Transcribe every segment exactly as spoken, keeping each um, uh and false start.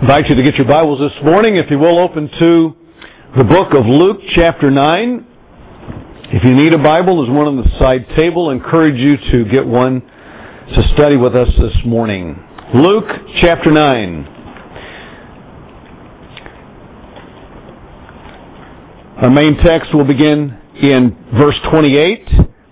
invite you to get your Bibles this morning. If you will, open to the book of Luke, chapter nine. If you need a Bible, there's one on the side table. I encourage you to get one to study with us this morning. Luke, chapter nine. Our main text will begin in verse twenty-eight.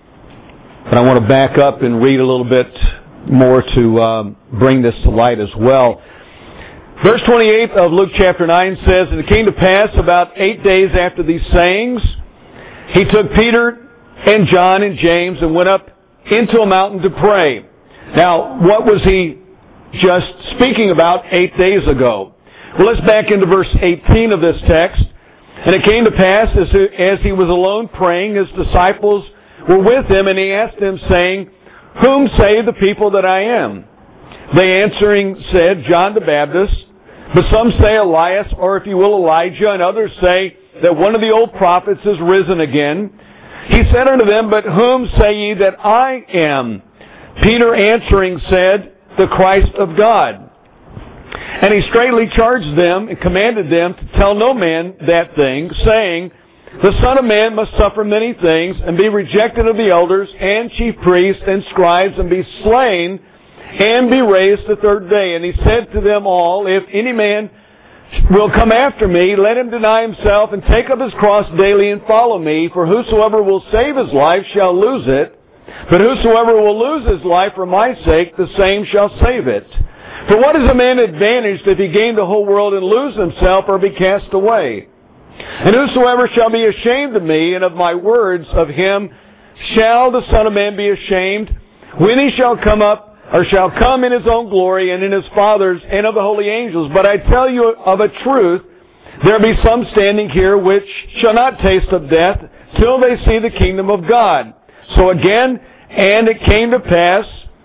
But I want to back up and read a little bit more to um, bring this to light as well. Verse twenty-eight of Luke chapter nine says, "And it came to pass about eight days after these sayings, he took Peter and John and James and went up into a mountain to pray." Now, what was he just speaking about eight days ago? Well, let's back into verse eighteen of this text. "And it came to pass, as, as he was alone praying, his disciples were with him, and he asked them, saying, Whom say the people that I am? They answering said, John the Baptist, but some say Elias, or if you will, Elijah, and others say that one of the old prophets is risen again. He said unto them, But whom say ye that I am? Peter answering said, The Christ of God. And he straightly charged them and commanded them to tell no man that thing, saying, The Son of Man must suffer many things, and be rejected of the elders and chief priests and scribes, and be slain, and be raised the third day. And he said to them all, If any man will come after me, let him deny himself, and take up his cross daily, and follow me. For whosoever will save his life shall lose it, but whosoever will lose his life for my sake, the same shall save it. For what is a man advantaged if he gain the whole world and lose himself, or be cast away? And whosoever shall be ashamed of me and of my words, of him shall the Son of Man be ashamed, when he shall come up, or shall come in his own glory, and in his Father's, and of the holy angels. But I tell you of a truth, there be some standing here which shall not taste of death, till they see the kingdom of God. So again, and it came to pass,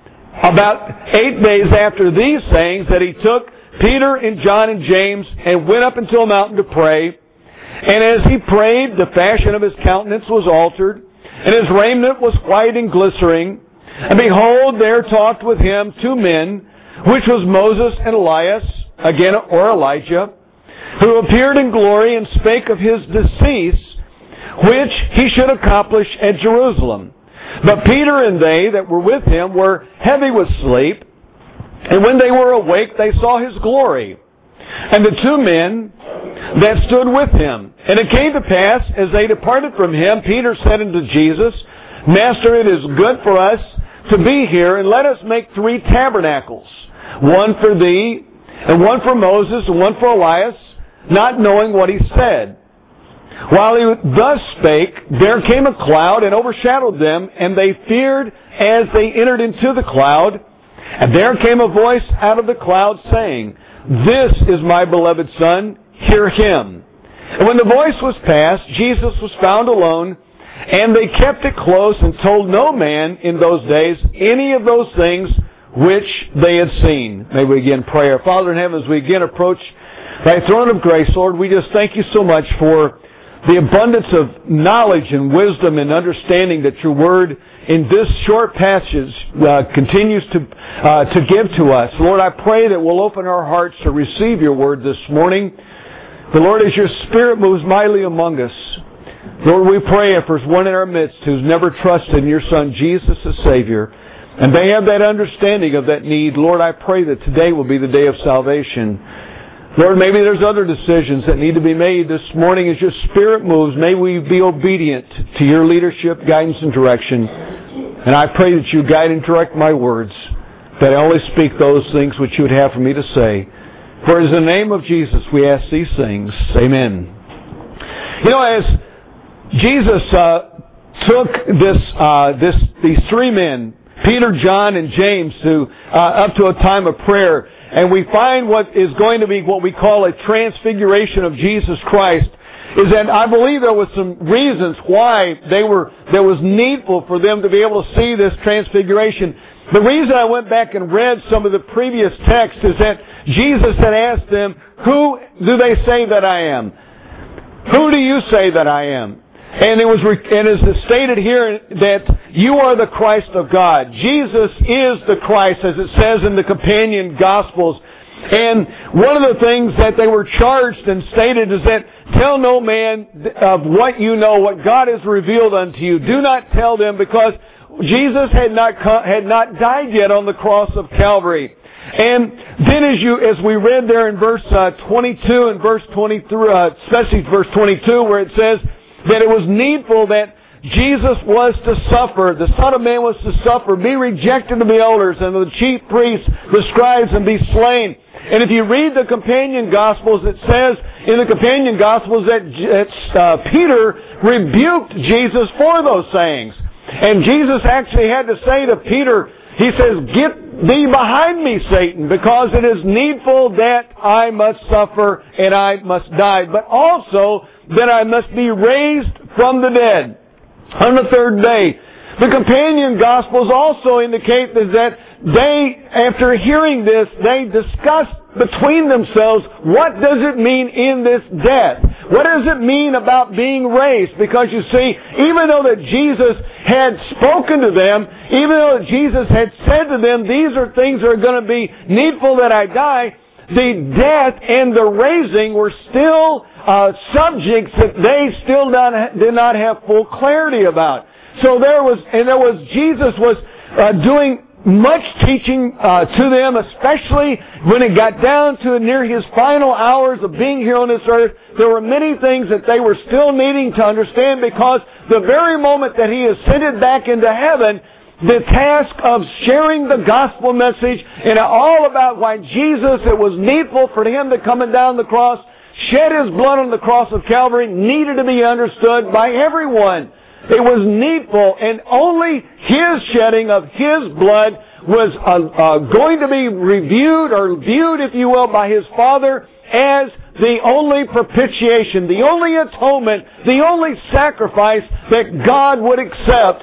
about eight days after these sayings, that he took Peter and John and James, and went up into a mountain to pray. And as he prayed, the fashion of his countenance was altered, and his raiment was white and glittering. And behold, there talked with him two men, which was Moses and Elias, again, or Elijah, who appeared in glory and spake of his decease, which he should accomplish at Jerusalem. But Peter and they that were with him were heavy with sleep, and when they were awake, they saw his glory, and the two men that stood with him. And it came to pass, as they departed from him, Peter said unto Jesus, Master, it is good for us to be here, and let us make three tabernacles, one for thee, and one for Moses, and one for Elias, not knowing what he said. While he thus spake, there came a cloud and overshadowed them, and they feared as they entered into the cloud. And there came a voice out of the cloud saying, This is my beloved Son, hear him. And when the voice was past, Jesus was found alone, and they kept it close and told no man in those days any of those things which they had seen. May we again pray. Our Father in heaven, as we again approach thy throne of grace, Lord, we just thank you so much for the abundance of knowledge and wisdom and understanding that your word in this short passage uh, continues to uh, to give to us. Lord, I pray that we'll open our hearts to receive your word this morning. But Lord, as your Spirit moves mightily among us, Lord, we pray if there's one in our midst who's never trusted in your Son, Jesus, as Savior, and they have that understanding of that need, Lord, I pray that today will be the day of salvation. Lord, maybe there's other decisions that need to be made this morning as your Spirit moves. May we be obedient to your leadership, guidance, and direction. And I pray that you guide and direct my words, that I only speak those things which you would have for me to say. For it is in the name of Jesus we ask these things. Amen. You know, as Jesus uh, took this, uh, this, these three men, Peter, John, and James, to uh, up to a time of prayer, and we find what is going to be what we call a transfiguration of Jesus Christ, is that I believe there was some reasons why they were there was needful for them to be able to see this transfiguration. The reason I went back and read some of the previous texts is that Jesus had asked them, "Who do they say that I am? Who do you say that I am?" And it was, and it is stated here that you are the Christ of God. Jesus is the Christ, as it says in the companion Gospels. And one of the things that they were charged and stated is that tell no man of what you know, what God has revealed unto you. Do not tell them, because Jesus had not had not died yet on the cross of Calvary. And then as you, as we read there in verse uh, twenty-two and verse twenty-three, uh, especially verse twenty-two, where it says that it was needful that Jesus was to suffer, the Son of Man was to suffer, be rejected of the elders and of the chief priests, the scribes, and be slain. And if you read the companion Gospels, it says in the companion Gospels that uh, Peter rebuked Jesus for those sayings. And Jesus actually had to say to Peter, he says, "Get thee behind me, Satan, because it is needful that I must suffer and I must die, but also that I must be raised from the dead on the third day." The companion Gospels also indicate that they, after hearing this, they discussed between themselves, what does it mean in this death? What does it mean about being raised? Because you see, even though that Jesus had spoken to them, even though that Jesus had said to them, these are things that are going to be needful that I die, the death and the raising were still uh, subjects that they still not, did not have full clarity about. So there was, and there was, Jesus was uh, doing much teaching uh, to them, especially when it got down to near his final hours of being here on this earth. There were many things that they were still needing to understand, because the very moment that he ascended back into heaven, the task of sharing the gospel message and all about why Jesus, it was needful for him to come down the cross, shed his blood on the cross of Calvary, needed to be understood by everyone. It was needful, and only his shedding of his blood was uh, uh, going to be reviewed or viewed, if you will, by his Father as the only propitiation, the only atonement, the only sacrifice that God would accept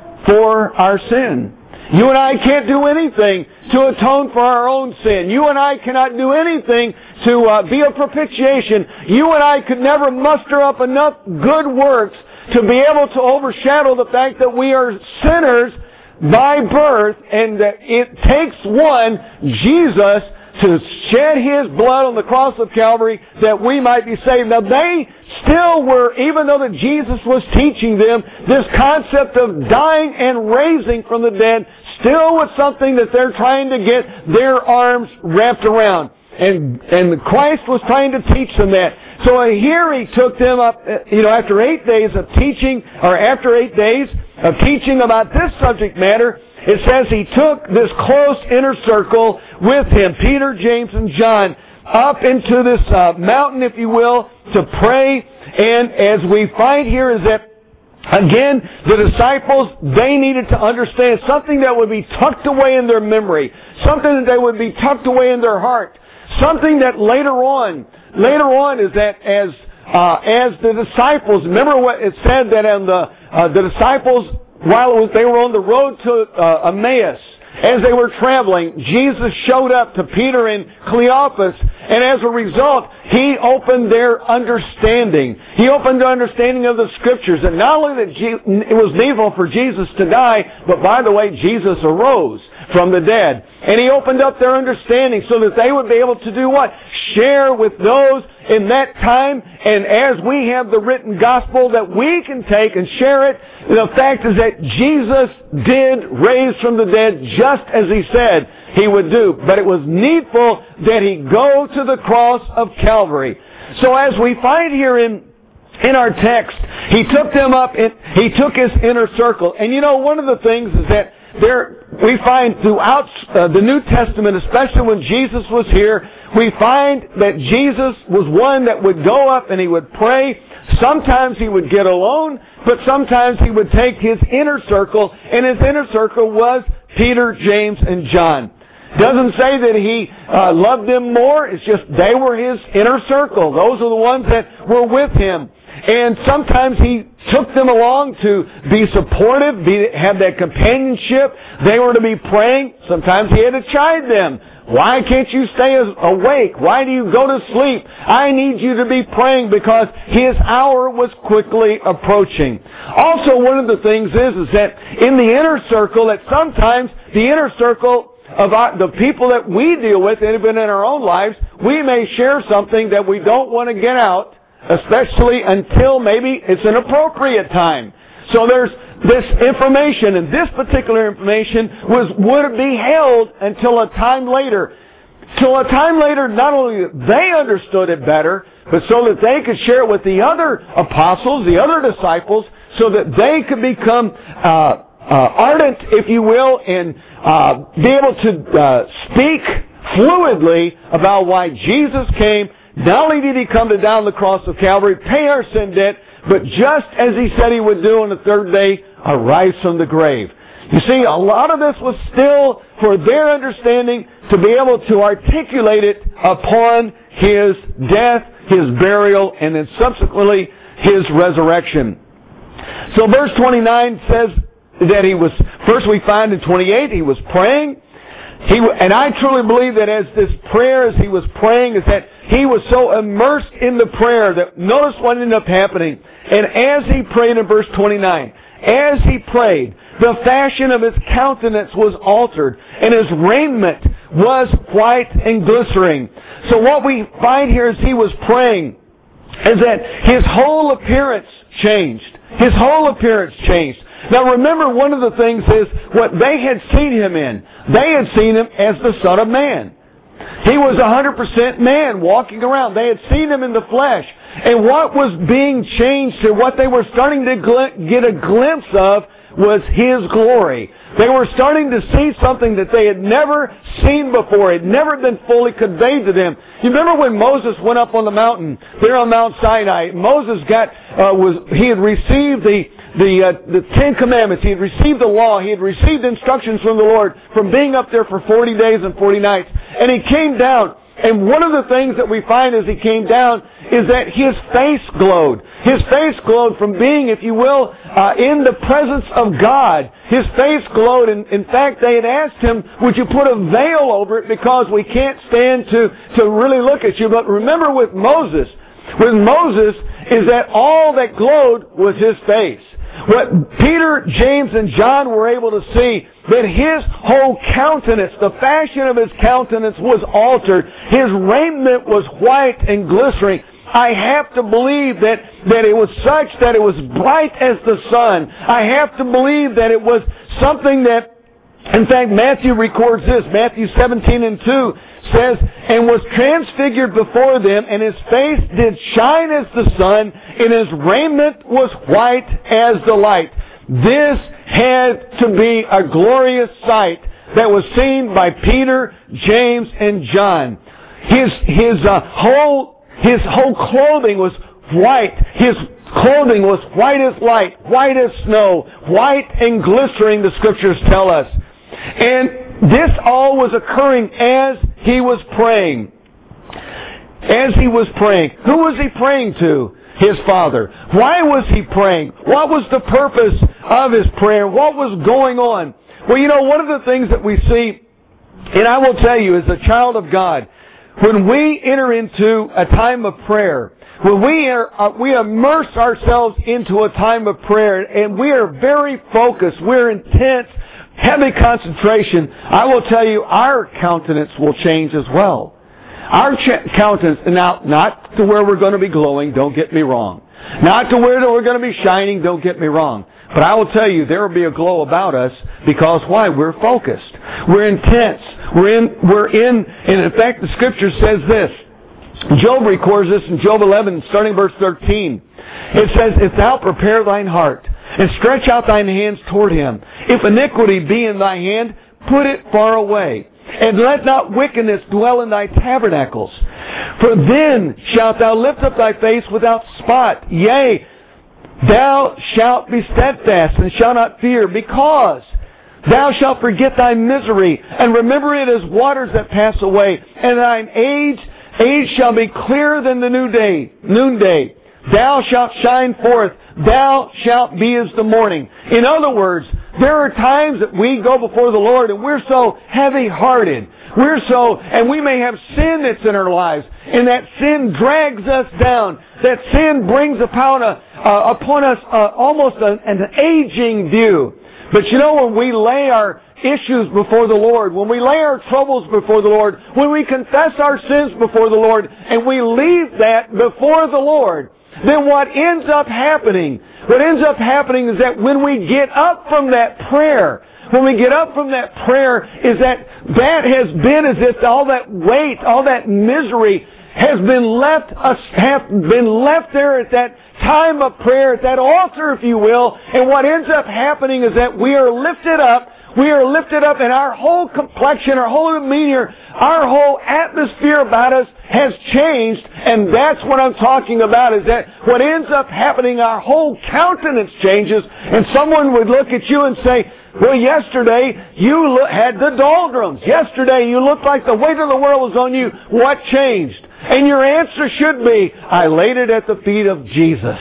for our sin. You and I can't do anything to atone for our own sin. You and I cannot do anything to uh, be a propitiation. You and I could never muster up enough good works to be able to overshadow the fact that we are sinners by birth, and that it takes one, Jesus, to shed his blood on the cross of Calvary that we might be saved. Now they still were, even though that Jesus was teaching them this concept of dying and raising from the dead, still was something that they're trying to get their arms wrapped around. And, and Christ was trying to teach them that. So here he took them up, you know, after eight days of teaching, or after eight days of teaching about this subject matter, it says he took this close inner circle with him, Peter, James, and John, up into this uh, mountain, if you will, to pray. And as we find here is that, again, the disciples, they needed to understand something that would be tucked away in their memory, something that they would be tucked away in their heart, something that later on, later on is that as uh, as the disciples, remember what it said that on the uh, the disciples, while it was, they were on the road to uh, Emmaus, as they were traveling, Jesus showed up to Peter and Cleophas, and as a result, he opened their understanding. He opened the understanding of the Scriptures, and not only that it was needful for Jesus to die, but by the way, Jesus arose from the dead. And he opened up their understanding so that they would be able to do what? Share with those in that time. And as we have the written gospel that we can take and share it, the fact is that Jesus did raise from the dead just as he said he would do. But it was needful that he go to the cross of Calvary. So as we find here in in our text, he took them up, in, he took his inner circle. And you know, one of the things is that there, we find throughout uh, the New Testament, especially when Jesus was here, we find that Jesus was one that would go up and he would pray. Sometimes he would get alone, but sometimes he would take his inner circle, and his inner circle was Peter, James, and John. Doesn't say that he uh, loved them more. It's just they were his inner circle. Those are the ones that were with him. And sometimes he took them along to be supportive, be, have that companionship. They were to be praying. Sometimes he had to chide them. Why can't you stay awake? Why do you go to sleep? I need you to be praying, because his hour was quickly approaching. Also, one of the things is, is that in the inner circle, that sometimes the inner circle of our, the people that we deal with, and even in our own lives, we may share something that we don't want to get out, especially until maybe it's an appropriate time. So there's this information, and this particular information was would be held until a time later. Till a time later, not only they understood it better, but so that they could share it with the other apostles, the other disciples, so that they could become uh, uh, ardent, if you will, and uh, be able to uh, speak fluidly about why Jesus came. Not only did He come to die on the cross of Calvary, pay our sin debt, but just as He said He would do on the third day, arise from the grave. You see, a lot of this was still for their understanding to be able to articulate it upon His death, His burial, and then subsequently His resurrection. So verse twenty-nine says that He was, first we find in twenty-eight, He was praying. He, and I truly believe that as this prayer, as He was praying, is that He was so immersed in the prayer that notice what ended up happening. And as He prayed in verse twenty-nine, as He prayed, the fashion of His countenance was altered, and His raiment was white and glistening. So what we find here as He was praying is that His whole appearance changed. His whole appearance changed. Now remember, one of the things is what they had seen Him in. They had seen Him as the Son of Man. He was one hundred percent man walking around. They had seen Him in the flesh. And what was being changed to what they were starting to gl- get a glimpse of was His glory. They were starting to see something that they had never seen before. It had never been fully conveyed to them. You remember when Moses went up on the mountain, there on Mount Sinai, Moses got, uh, was, he had received the, the, uh, the Ten Commandments. He had received the law. He had received instructions from the Lord from being up there for forty days and forty nights. And he came down. And one of the things that we find as he came down is that his face glowed. His face glowed from being, if you will, uh, in the presence of God. His face glowed. And in fact, they had asked him, would you put a veil over it because we can't stand to, to really look at you. But remember with Moses, with Moses is that all that glowed was his face. What Peter, James, and John were able to see, that his whole countenance, the fashion of his countenance was altered. His raiment was white and glistening. I have to believe that, that it was such that it was bright as the sun. I have to believe that it was something that, in fact, Matthew records this. Matthew seventeen and two says, and was transfigured before them, and his face did shine as the sun, and his raiment was white as the light. This had to be a glorious sight that was seen by Peter, James, and John. His his uh, whole his whole clothing was white. His clothing was white as light, white as snow, white and glistening, the Scriptures tell us. And this all was occurring as he was praying. As he was praying. Who was he praying to? His Father. Why was he praying? What was the purpose of his prayer? What was going on? Well, you know, one of the things that we see, and I will tell you, as a child of God, when we enter into a time of prayer, when we are, uh, we immerse ourselves into a time of prayer, and we are very focused, we're intense, heavy concentration, I will tell you, our countenance will change as well. Our ch- countenance, now, not to where we're going to be glowing, don't get me wrong. Not to where we're going to be shining, don't get me wrong. But I will tell you, there will be a glow about us because why? We're focused. We're intense. We're in, we're in, and in fact, the Scripture says this. Job records this in Job eleven, starting verse thirteen. It says, if thou prepare thine heart, and stretch out thine hands toward him, if iniquity be in thy hand, put it far away. And let not wickedness dwell in thy tabernacles. For then shalt thou lift up thy face without spot. Yea, thou shalt be steadfast and shalt not fear, because thou shalt forget thy misery, and remember it as waters that pass away. And thine age, age shall be clearer than the new day, noonday. Thou shalt shine forth. Thou shalt be as the morning. In other words, there are times that we go before the Lord and we're so heavy-hearted. We're so, and we may have sin that's in our lives, and that sin drags us down. That sin brings upon, a, uh, upon us uh, almost an, an aging view. But you know, when we lay our issues before the Lord, when we lay our troubles before the Lord, when we confess our sins before the Lord, and we leave that before the Lord, then what ends up happening, what ends up happening is that when we get up from that prayer, when we get up from that prayer, is that that has been as if all that weight, all that misery has been left us, have been left there at that time of prayer, at that altar, if you will. And what ends up happening is that we are lifted up, we are lifted up, and our whole complexion, our whole demeanor, our whole atmosphere about us has changed. And that's what I'm talking about, is that what ends up happening, our whole countenance changes, and someone would look at you and say, well, yesterday you lo- had the doldrums. Yesterday you looked like the weight of the world was on you. What changed? And your answer should be, I laid it at the feet of Jesus.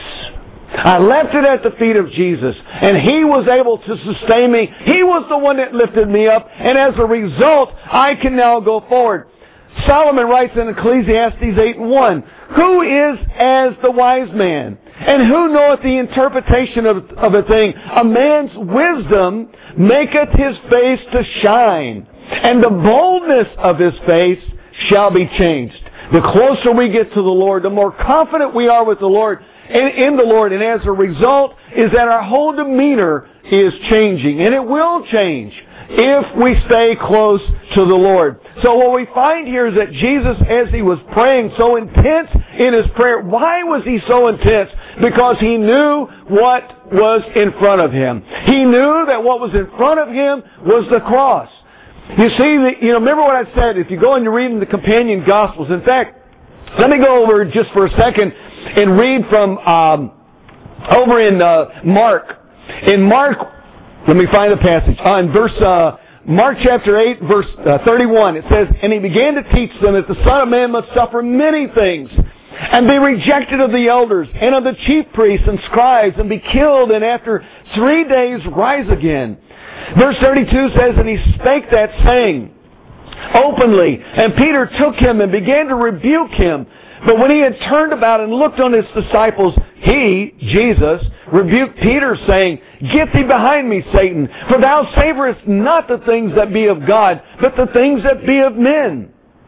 I left it at the feet of Jesus. And He was able to sustain me. He was the one that lifted me up. And as a result, I can now go forward. Solomon writes in Ecclesiastes eight and one, who is as the wise man? And who knoweth the interpretation of, of a thing? A man's wisdom maketh his face to shine, and the boldness of his face shall be changed. The closer we get to the Lord, the more confident we are with the Lord, in, in the Lord, and as a result is that our whole demeanor is changing, and it will change if we stay close to the Lord. So what we find here is that Jesus, as He was praying so intense in His prayer, why was He so intense? Because He knew what was in front of Him. He knew that what was in front of Him was the cross. You see, you know, remember what I said, if you go and you read in the companion Gospels, in fact, let me go over just for a second and read from um, over in uh, Mark. In Mark, let me find the passage. Uh, in verse, uh, Mark chapter eight, verse uh, thirty-one, it says, and He began to teach them that the Son of Man must suffer many things, and be rejected of the elders, and of the chief priests and scribes, and be killed, and after three days rise again. Verse thirty-two says, and He spake that saying openly, and Peter took Him and began to rebuke Him. But when He had turned about and looked on His disciples, He, Jesus, rebuked Peter, saying, get thee behind me, Satan, for thou savorest not the things that be of God, but the things that be of men.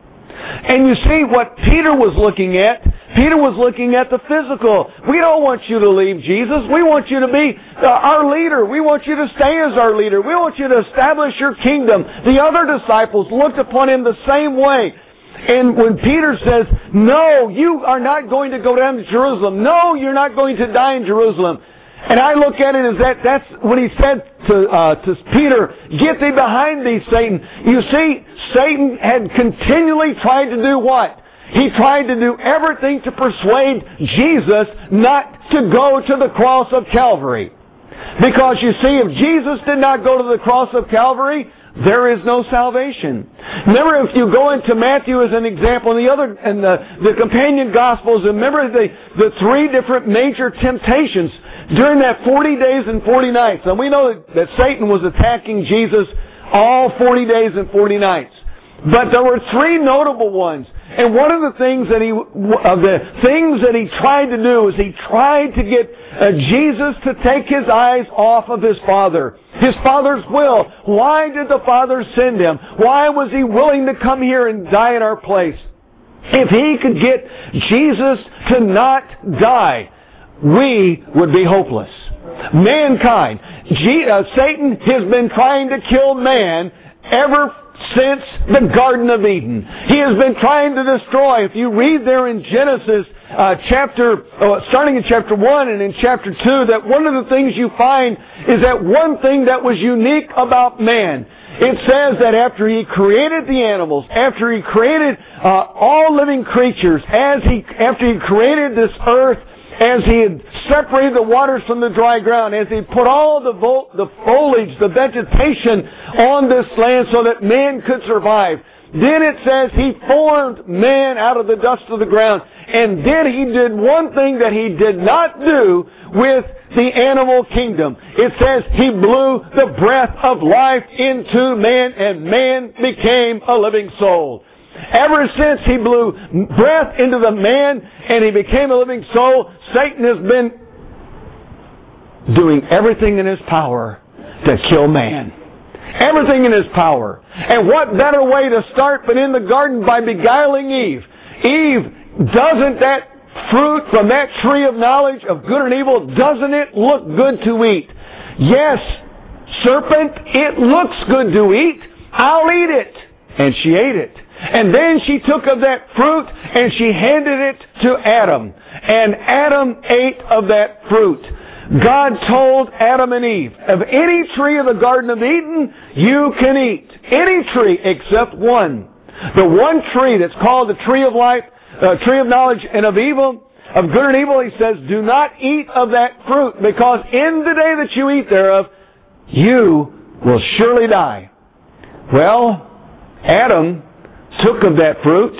And you see what Peter was looking at. Peter was looking at the physical. We don't want you to leave Jesus. We want you to be our leader. We want you to stay as our leader. We want you to establish your kingdom. The other disciples looked upon Him the same way. And when Peter says, no, you are not going to go down to Jerusalem. No, you're not going to die in Jerusalem. And I look at it as that, that's when He said to, uh, to Peter, get thee behind thee, Satan. You see, Satan had continually tried to do what? He tried to do everything to persuade Jesus not to go to the cross of Calvary. Because you see, if Jesus did not go to the cross of Calvary, there is no salvation. Remember, if you go into Matthew as an example, and the other, and the, the companion Gospels, remember the, the three different major temptations during that forty days and forty nights. And we know that, that Satan was attacking Jesus all forty days and forty nights. But there were three notable ones. And one of the things that he, of the things that he tried to do is he tried to get uh, Jesus to take His eyes off of His Father. His Father's will. Why did the Father send Him? Why was He willing to come here and die in our place? If He could get Jesus to not die, we would be hopeless. Mankind. G- uh, Satan has been trying to kill man ever since the Garden of Eden. He has been trying to destroy. If you read there in Genesis uh, chapter, uh, starting in chapter one and in chapter two, that one of the things you find is that one thing that was unique about man. It says that after He created the animals, after He created uh, all living creatures, as He after He created this earth, as He had separated the waters from the dry ground, as He put all the, vo- the foliage, the vegetation on this land so that man could survive. Then it says He formed man out of the dust of the ground. And then He did one thing that He did not do with the animal kingdom. It says He blew the breath of life into man, and man became a living soul. Ever since He blew breath into the man and he became a living soul, Satan has been doing everything in his power to kill man. Everything in His power. And what better way to start but in the garden by beguiling Eve? Eve, doesn't that fruit from that tree of knowledge of good and evil, doesn't it look good to eat? Yes, serpent, it looks good to eat. I'll eat it. And she ate it. And then she took of that fruit and she handed it to Adam. And Adam ate of that fruit. God told Adam and Eve, of any tree of the Garden of Eden, you can eat. Any tree except one. The one tree that's called the tree of life, uh, tree of knowledge and of evil, of good and evil, He says, do not eat of that fruit, because in the day that you eat thereof, you will surely die. Well, Adam took of that fruit.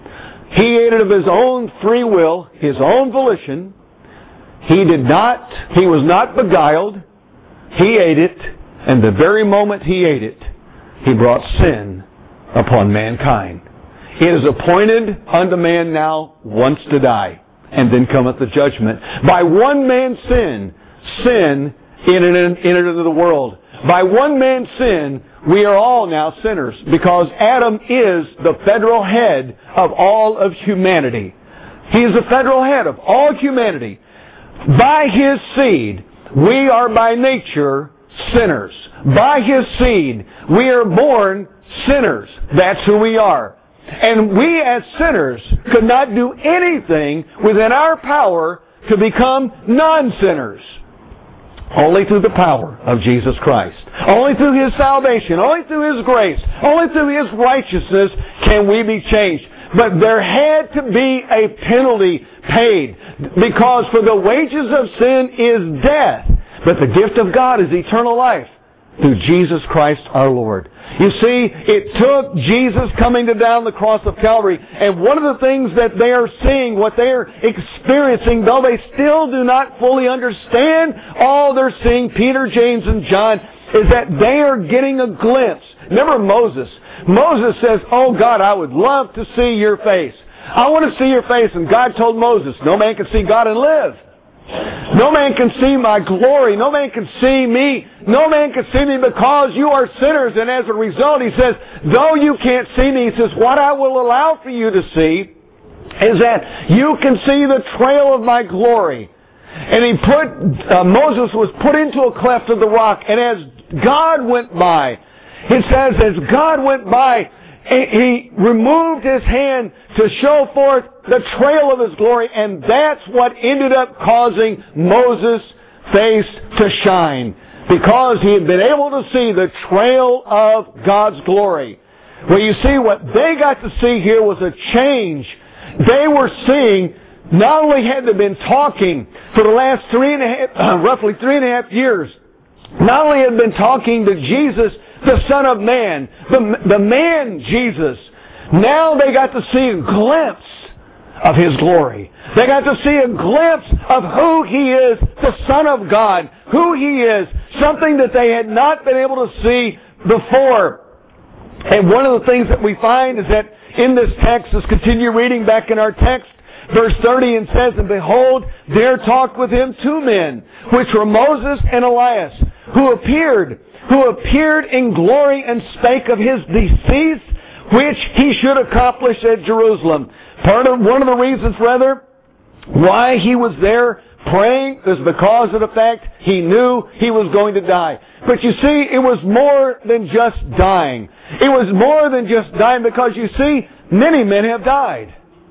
He ate it of his own free will, his own volition. He did not, he was not beguiled. He ate it, and the very moment he ate it, he brought sin upon mankind. It is appointed unto man now once to die, and then cometh the judgment. By one man's sin, sin entered into the world. By one man's sin, we are all now sinners, because Adam is the federal head of all of humanity. He is the federal head of all humanity. By His seed, we are by nature sinners. By His seed, we are born sinners. That's who we are. And we as sinners could not do anything within our power to become non-sinners. Only through the power of Jesus Christ. Only through His salvation. Only through His grace. Only through His righteousness can we be changed. But there had to be a penalty paid, because for the wages of sin is death, but the gift of God is eternal life through Jesus Christ our Lord. You see, it took Jesus coming to down the cross of Calvary, and one of the things that they are seeing, what they are experiencing, though they still do not fully understand all they're seeing, Peter, James, and John, is that they are getting a glimpse. Remember Moses. Moses says, oh God, I would love to see your face. I want to see your face. And God told Moses, no man can see God and live. No man can see my glory. No man can see me. No man can see me because you are sinners. And as a result, He says, though you can't see me, He says, what I will allow for you to see is that you can see the trail of my glory. And he put, uh, Moses was put into a cleft of the rock. And as God went by, it says, as God went by, He removed His hand to show forth the trail of His glory, and that's what ended up causing Moses' face to shine, because he had been able to see the trail of God's glory. Well, you see, what they got to see here was a change. They were seeing, not only had they been talking for the last three and a half, uh, roughly three and a half years, not only had been talking to Jesus, the Son of Man, the, the man Jesus, now they got to see a glimpse of His glory. They got to see a glimpse of who He is, the Son of God, who He is, something that they had not been able to see before. And one of the things that we find is that in this text, let's continue reading back in our text, verse thirty, and says, and behold, there talked with Him two men, which were Moses and Elias, who appeared who appeared in glory and spake of His decease, which He should accomplish at Jerusalem. Part of one of the reasons, rather, why He was there praying is because of the fact He knew He was going to die. But you see, it was more than just dying. It was more than just dying, because you see, many men have died.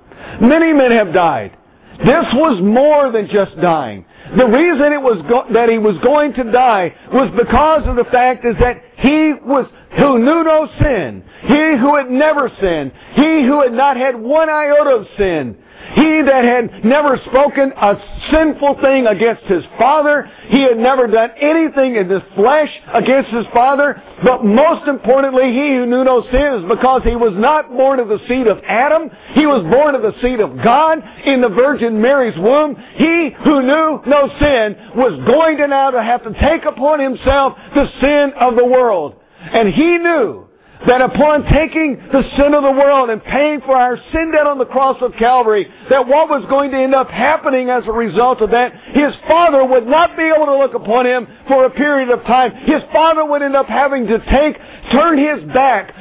Many men have died. This was more than just dying. The reason it was go- that He was going to die was because of the fact is that He was who knew no sin. He who had never sinned. He who had not had one iota of sin. He that had never spoken a sinful thing against his Father. He had never done anything in this flesh against his Father. But most importantly, he who knew no sin is because he was not born of the seed of Adam. He was born of the seed of God in the Virgin Mary's womb. He who knew no sin was going to now to have to take upon himself the sin of the world. And he knew that upon taking the sin of the world and paying for our sin debt on the cross of Calvary, that what was going to end up happening as a result of that, His Father would not be able to look upon Him for a period of time. His Father would end up having to take, turn His back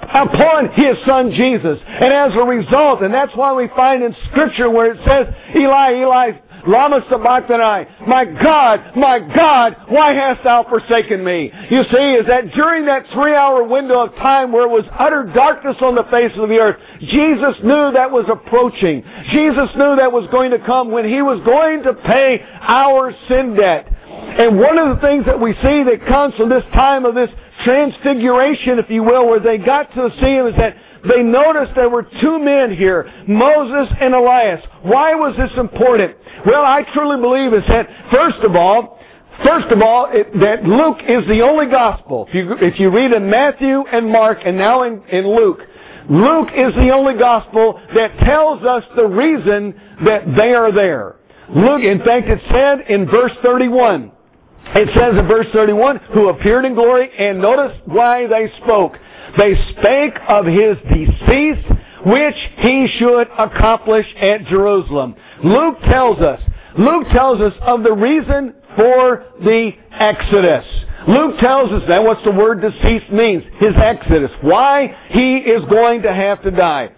upon His Son Jesus. And as a result, and that's why we find in Scripture where it says, Eli, Eli, Lama sabachthani, my God, my God, why hast thou forsaken me? You see, is that during that three-hour window of time where it was utter darkness on the face of the earth, Jesus knew that was approaching. Jesus knew that was going to come when He was going to pay our sin debt. And one of the things that we see that comes from this time of this transfiguration, if you will, where they got to see Him, is that they noticed there were two men here, Moses and Elias. Why was this important? Well, I truly believe is that, first of all, first of all, it, that Luke is the only gospel. If you, if you read in Matthew and Mark and now in, in Luke, Luke is the only gospel that tells us the reason that they are there. Luke, in fact, it said in verse thirty-one, it says in verse thirty-one, who appeared in glory, and notice why they spoke. They spake of His decease, which He should accomplish at Jerusalem. Luke tells us, Luke tells us of the reason for the Exodus. Luke tells us that what the word decease means, His Exodus, why He is going to have to die.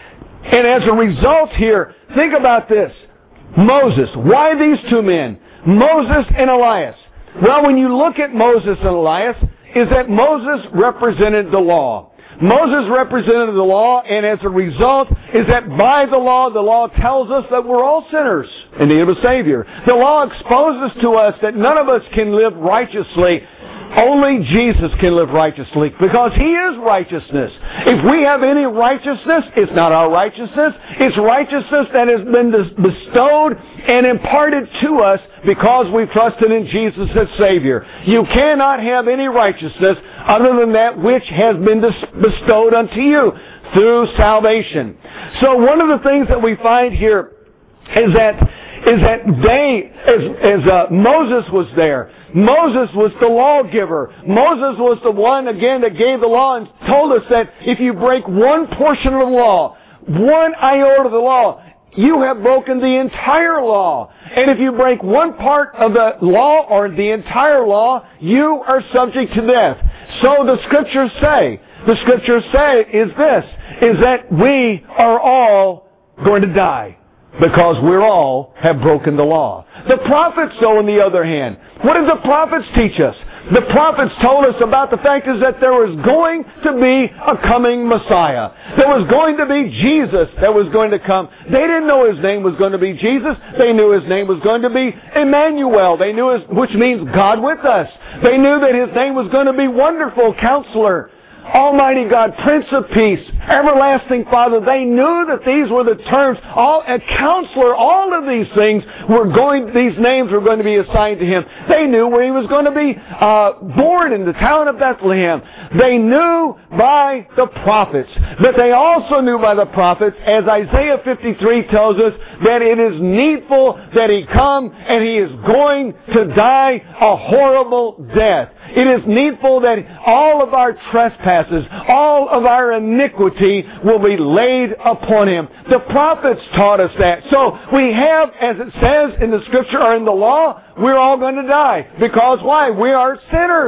And as a result here, think about this. Moses, why these two men? Moses and Elias. Well, when you look at Moses and Elias, is that Moses represented the law. Moses represented the law, and as a result, is that by the law, the law tells us that we're all sinners in need of a Savior. The law exposes to us that none of us can live righteously. Only Jesus can live righteously because He is righteousness. If we have any righteousness, it's not our righteousness. It's righteousness that has been bestowed and imparted to us because we've trusted in Jesus as Savior. You cannot have any righteousness other than that which has been bestowed unto you through salvation. So one of the things that we find here is that is that they, as, as uh, Moses was there, Moses was the lawgiver. Moses was the one, again, that gave the law and told us that if you break one portion of the law, one iota of the law, you have broken the entire law. And if you break one part of the law or the entire law, you are subject to death. So the Scriptures say, the Scriptures say is this, is that we are all going to die. Because we all have broken the law. The prophets, though, on the other hand, what did the prophets teach us? The prophets told us about the fact is that there was going to be a coming Messiah. There was going to be Jesus that was going to come. They didn't know His name was going to be Jesus. They knew His name was going to be Emmanuel. They knew his, which means God with us. They knew that His name was going to be Wonderful Counselor, Almighty God, Prince of Peace, Everlasting Father. They knew that these were the terms. All a counselor, all of these things were going. These names were going to be assigned to Him. They knew where He was going to be uh, born, in the town of Bethlehem. They knew by the prophets, but they also knew by the prophets, as Isaiah fifty-three tells us, that it is needful that He come and He is going to die a horrible death. It is needful that all of our trespasses, all of our iniquity will be laid upon Him. The prophets taught us that. So we have, as it says in the Scripture or in the law, we're all going to die. Because why? We are sinners,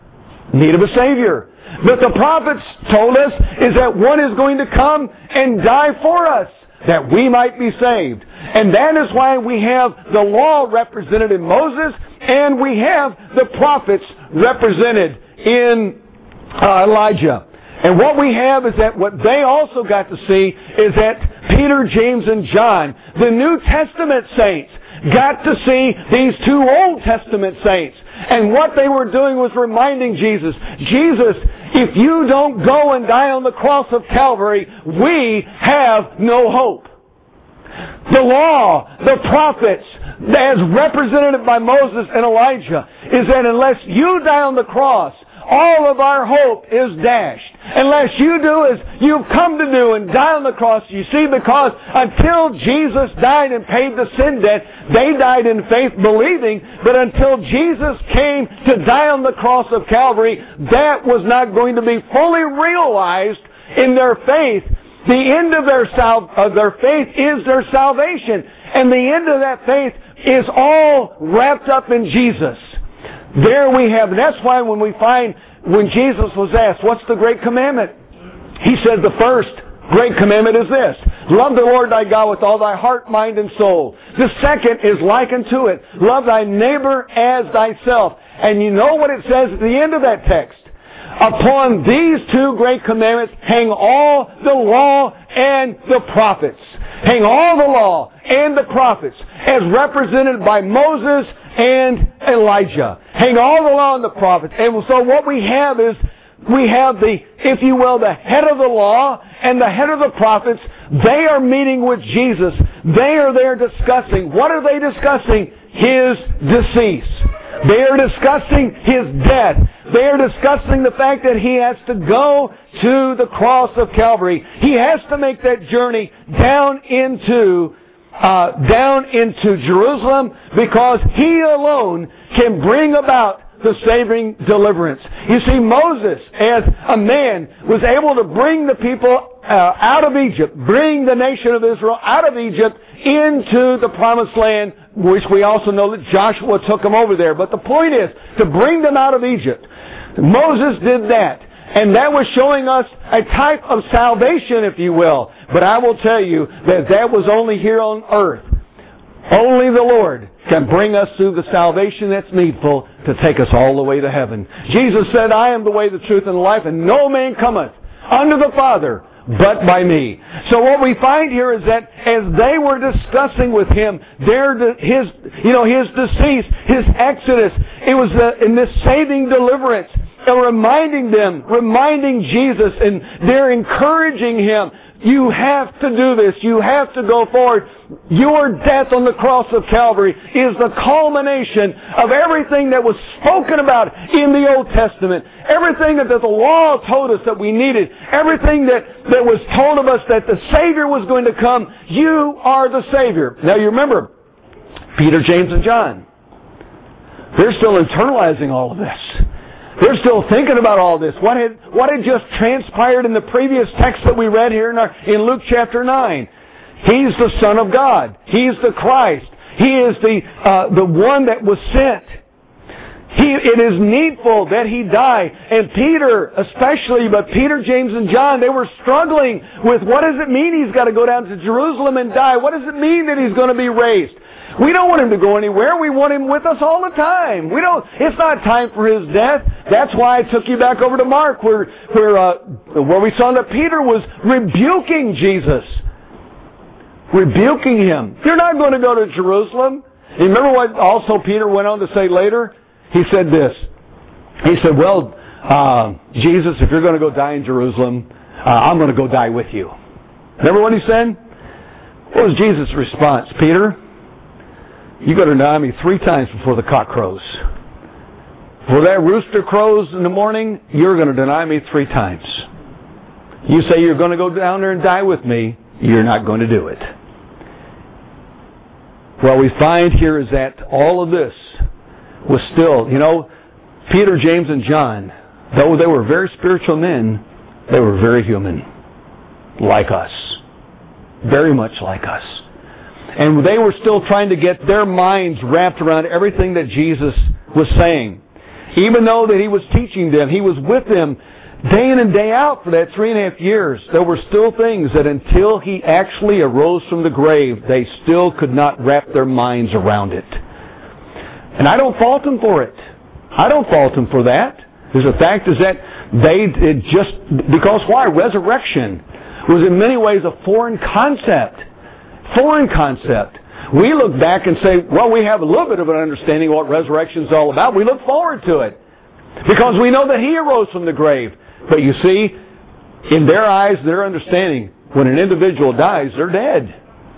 in need of a Savior. But the prophets told us is that one is going to come and die for us, that we might be saved. And that is why we have the law represented in Moses, and we have the prophets represented in uh, Elijah. And what we have is that what they also got to see is that Peter, James, and John, the New Testament saints, got to see these two Old Testament saints. And what they were doing was reminding Jesus, Jesus, if you don't go and die on the cross of Calvary, we have no hope. The law, the prophets, as represented by Moses and Elijah, is that unless you die on the cross, all of our hope is dashed. Unless you do as you've come to do and die on the cross. You see, because until Jesus died and paid the sin debt, they died in faith believing, but until Jesus came to die on the cross of Calvary, that was not going to be fully realized in their faith. The end of their sal- of their faith is their salvation. And the end of that faith is all wrapped up in Jesus. There we have, and that's why when we find, when Jesus was asked, what's the great commandment? He said the first great commandment is this: love the Lord thy God with all thy heart, mind, and soul. The second is like unto it: love thy neighbor as thyself. And you know what it says at the end of that text? Upon these two great commandments hang all the law and the prophets. Hang all the law and the prophets as represented by Moses and Elijah. Hang all the law and the prophets. And so what we have is, we have the, if you will, the head of the law and the head of the prophets. They are meeting with Jesus. They are there discussing. What are they discussing? His decease. They are discussing His death. They are discussing the fact that He has to go to the cross of Calvary. He has to make that journey down into uh, down into Jerusalem, because He alone can bring about the saving deliverance. You see, Moses, as a man, was able to bring the people uh, out of Egypt, bring the nation of Israel out of Egypt into the promised land, which we also know that Joshua took them over there. But the point is, to bring them out of Egypt. Moses did that. And that was showing us a type of salvation, if you will. But I will tell you that that was only here on earth. Only the Lord can bring us through the salvation that's needful to take us all the way to heaven. Jesus said, I am the way, the truth, and the life, and no man cometh unto the Father but by me. So what we find here is that as they were discussing with Him their, His, you know, His decease, His exodus, it was the, in this saving deliverance, and reminding them, reminding Jesus, and they're encouraging Him. You have to do this. You have to go forward. Your death on the cross of Calvary is the culmination of everything that was spoken about in the Old Testament. Everything that the law told us that we needed. Everything that, that was told of us that the Savior was going to come. You are the Savior. Now you remember, Peter, James, and John. They're still internalizing all of this. They're still thinking about all this. What had, what had just transpired in the previous text that we read here in, our, in Luke chapter nine. He's the Son of God. He's the Christ. He is the, uh, the one that was sent. He, it is needful that He die. And Peter especially, but Peter, James, and John, they were struggling with what does it mean He's got to go down to Jerusalem and die? What does it mean that He's going to be raised? We don't want Him to go anywhere. We want Him with us all the time. We don't. It's not time for His death. That's why I took you back over to Mark, where where uh, where we saw that Peter was rebuking Jesus, rebuking Him. You're not going to go to Jerusalem. You remember what also Peter went on to say later? He said this. He said, "Well, uh, Jesus, if you're going to go die in Jerusalem, uh, I'm going to go die with you." Remember what he said? What was Jesus' response? Peter, you got to deny me three times before the cock crows. Before that rooster crows in the morning, you're going to deny me three times. You say you're going to go down there and die with me, you're not going to do it. What we find here is that all of this was still, you know, Peter, James, and John, though they were very spiritual men, they were very human, like us. Very much like us. And they were still trying to get their minds wrapped around everything that Jesus was saying. Even though that He was teaching them, He was with them day in and day out for that three and a half years. There were still things that until He actually arose from the grave, they still could not wrap their minds around it. And I don't fault them for it. I don't fault them for that. There's a fact is that they it just, because why? Resurrection was in many ways a foreign concept. Foreign concept. We look back and say, well, we have a little bit of an understanding of what resurrection is all about. We look forward to it because we know that He arose from the grave. But you see, in their eyes, their understanding, when an individual dies, they're dead.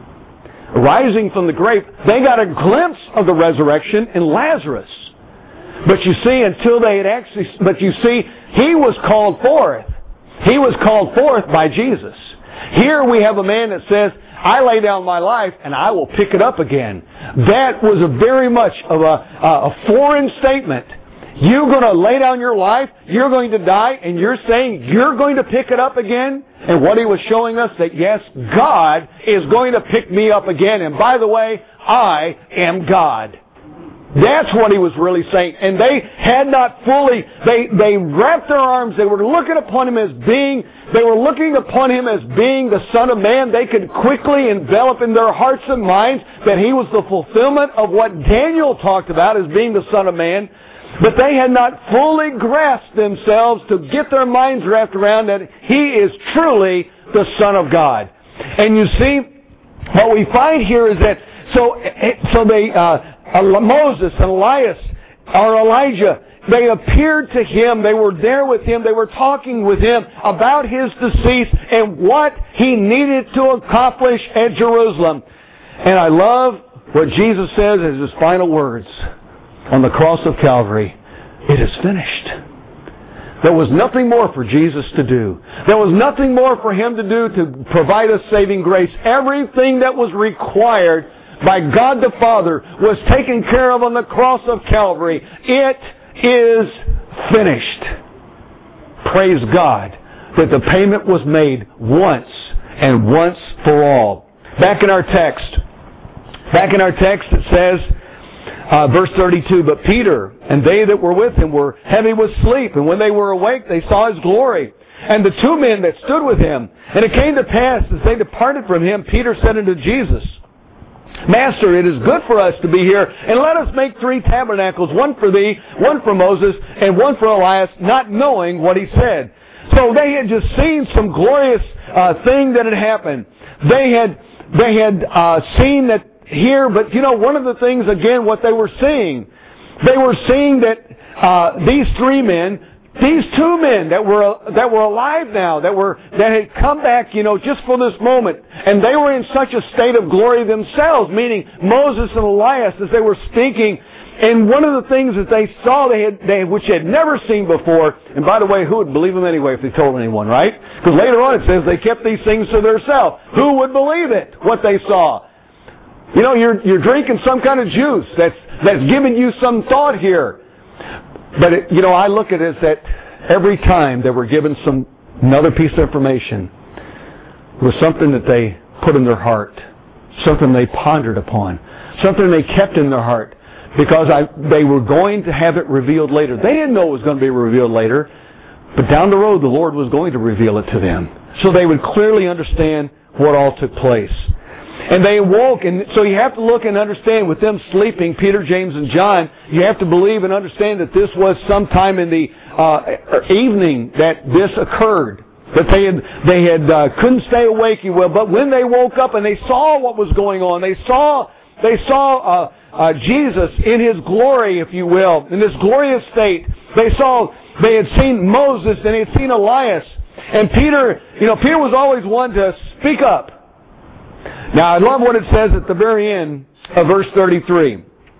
Rising from the grave, they got a glimpse of the resurrection in Lazarus. But you see, until they had actually, but you see, he was called forth. He was called forth by Jesus. Here we have a man that says, I lay down my life and I will pick it up again. That was a very much of a, a foreign statement. You're going to lay down your life, you're going to die, and you're saying you're going to pick it up again? And what he was showing us, that yes, God is going to pick me up again. And by the way, I am God. That's what he was really saying. And they had not fully, they, they wrapped their arms, they were looking upon him as being, they were looking upon him as being the Son of Man. They could quickly envelop in their hearts and minds that he was the fulfillment of what Daniel talked about as being the Son of Man. But they had not fully grasped themselves to get their minds wrapped around that he is truly the Son of God. And you see, what we find here is that, so, so they, uh, Moses and Elias, or Elijah, they appeared to him, they were there with him, they were talking with him about his decease and what he needed to accomplish at Jerusalem. And I love what Jesus says as his final words on the cross of Calvary. It is finished. There was nothing more for Jesus to do. There was nothing more for him to do to provide us saving grace. Everything that was required by God the Father was taken care of on the cross of Calvary. It is finished. Praise God that the payment was made once and once for all. Back in our text, back in our text it says, Uh, verse thirty-two, but Peter and they that were with him were heavy with sleep, and when they were awake they saw his glory, and the two men that stood with him. And it came to pass, as they departed from him, Peter said unto Jesus, Master, it is good for us to be here, and let us make three tabernacles, one for thee, one for Moses, and one for Elias, not knowing what he said. So they had just seen some glorious uh, thing that had happened. They had, they had uh, seen that here, but you know, one of the things, again, what they were seeing, they were seeing that uh, these three men, these two men that were that were alive now, that were that had come back, you know, just for this moment, and they were in such a state of glory themselves, meaning Moses and Elias, as they were speaking. And one of the things that they saw, they had, they, which they had never seen before, and by the way, who would believe them anyway if they told anyone, right? Because later on it says they kept these things to themselves. Who would believe it, what they saw? You know, you're you're drinking some kind of juice that's that's giving you some thought here. But it, you know, I look at it as that every time they were given some another piece of information, it was something that they put in their heart, something they pondered upon, something they kept in their heart, because I, they were going to have it revealed later. They didn't know it was going to be revealed later, but down the road the Lord was going to reveal it to them, so they would clearly understand what all took place. And they awoke, and so you have to look and understand, with them sleeping, Peter, James, and John, you have to believe and understand that this was sometime in the uh, evening that this occurred. That they had, they had uh, couldn't stay awake, you will. But when they woke up and they saw what was going on, they saw they saw uh, uh, Jesus in his glory, if you will, in this glorious state. They saw they had seen Moses and they had seen Elias, and Peter. You know, Peter was always one to speak up. Now, I love what it says at the very end of verse thirty-three.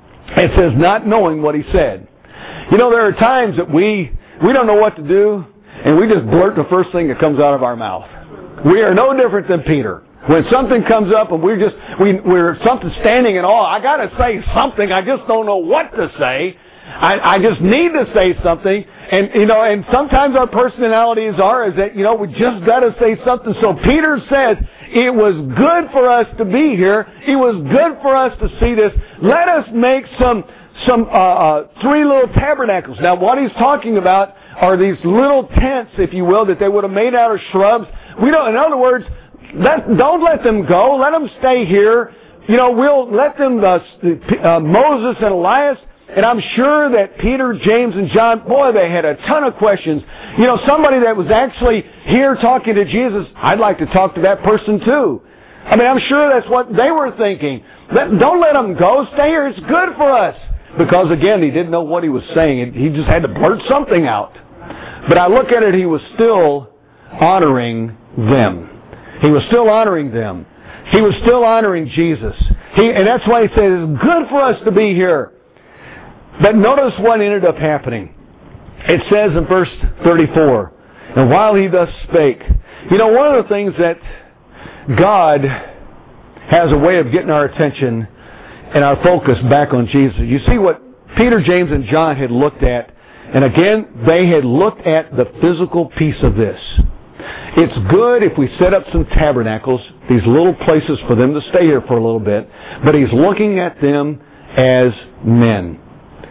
It says, not knowing what he said. You know, there are times that we we don't know what to do, and we just blurt the first thing that comes out of our mouth. We are no different than Peter. When something comes up and we're just, we, we're something standing in awe, I got to say something, I just don't know what to say. I, I just need to say something. And, you know, and sometimes our personalities are is that, you know, we just got to say something. So Peter says, it was good for us to be here. It was good for us to see this. Let us make some, some, uh, uh, three little tabernacles. Now, what he's talking about are these little tents, if you will, that they would have made out of shrubs. We don't, in other words, let, don't let them go. Let them stay here. You know, we'll let them, uh, uh, Moses and Elias. And I'm sure that Peter, James, and John, boy, they had a ton of questions. You know, somebody that was actually here talking to Jesus, I'd like to talk to that person too. I mean, I'm sure that's what they were thinking. Let, don't let them go. Stay here. It's good for us. Because, again, he didn't know what he was saying. He just had to blurt something out. But I look at it, he was still honoring them. He was still honoring them. He was still honoring Jesus. He, and that's why he said, it's good for us to be here. But notice what ended up happening. It says in verse thirty-four, and while he thus spake, you know, one of the things that God has a way of getting our attention and our focus back on Jesus. You see what Peter, James, and John had looked at, and again, they had looked at the physical piece of this. It's good if we set up some tabernacles, these little places for them to stay here for a little bit, but he's looking at them as men.